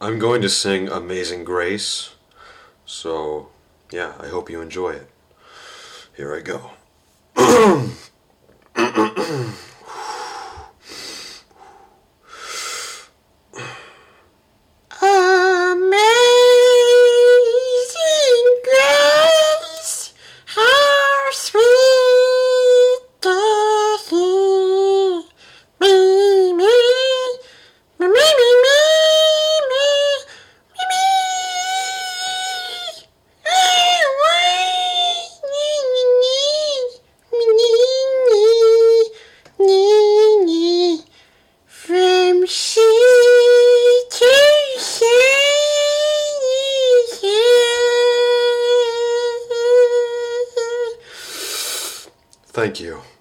I'm going to sing Amazing Grace, so yeah, I hope you enjoy it. Here I go. Amazing grace, how sweet the hear me, me, me, me, me, me, me, me, from sea to shining. Thank you.